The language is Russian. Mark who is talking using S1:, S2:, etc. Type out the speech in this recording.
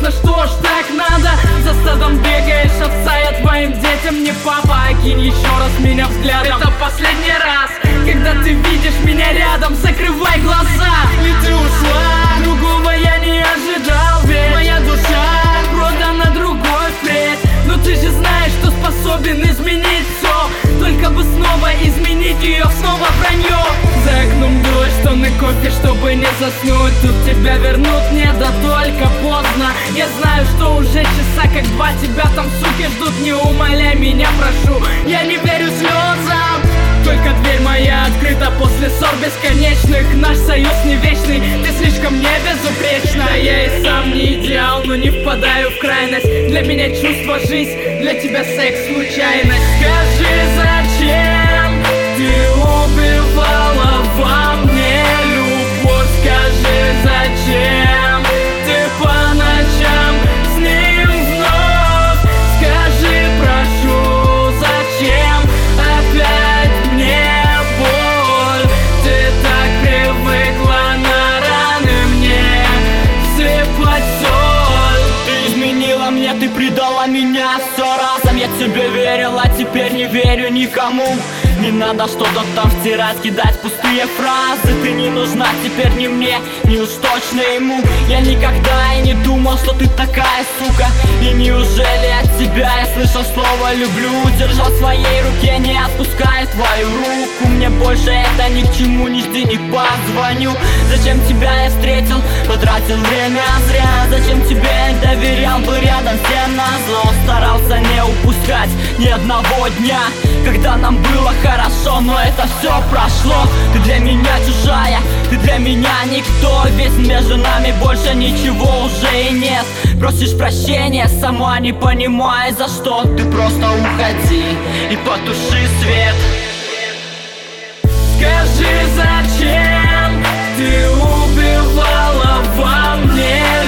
S1: ясно, что ж так надо. За стадом бегаешь, овца, я твоим детям не папа. Окинь еще раз меня взглядом, это последний раз, когда ты видишь меня рядом. Закрывай глаза, и ты ушла. Другого я не ожидал, ведь моя душа продана другой впредь. Но ты же знаешь, что способен изменить все, только бы снова изменить ее, снова вранье. За окном дождь, тонны кофе, чтобы не заснуть. Тут тебя вернут, нет, да только поздно. Я знаю, что уже часа как два тебя там, суки, ждут. Не умоляй меня, прошу, я не верю слезам. Только дверь моя открыта после ссор бесконечных. Наш союз не вечный, ты слишком не безупречна. Да я и сам не идеал, но не впадаю в крайность. Для меня чувство жизнь, для тебя секс случайность. Скажи, зачем ты убивала во мне любовь? Скажи, зачем ты по ночам с ним вновь? Скажи, прошу, зачем опять мне боль? Ты так привыкла на раны мне сыпать соль.
S2: Ты изменила мне, ты предала меня 100 разом. Я тебе верил, а теперь не верю никому. Не надо что-то там втирать, кидать пустые фразы. Ты не нужна теперь ни мне, ни уж точно ему. Я никогда и не думал, что ты такая сука. И неужели от тебя я слышал слово люблю? Держал в своей руке, не отпуская твою руку. Мне больше это ни к чему, не жди, не позвоню. Зачем тебя я встретил, потратил время зря? Зачем тебе я доверял, был рядом всем назло? Старался не упускать ни одного дня, когда нам было хорошо, но это все прошло. Ты для меня чужая, ты для меня никто. Ведь между нами больше ничего уже и нет. Просишь прощения, сама не понимая за что. Ты просто уходи и потуши свет.
S1: Скажи, зачем ты убивала во мне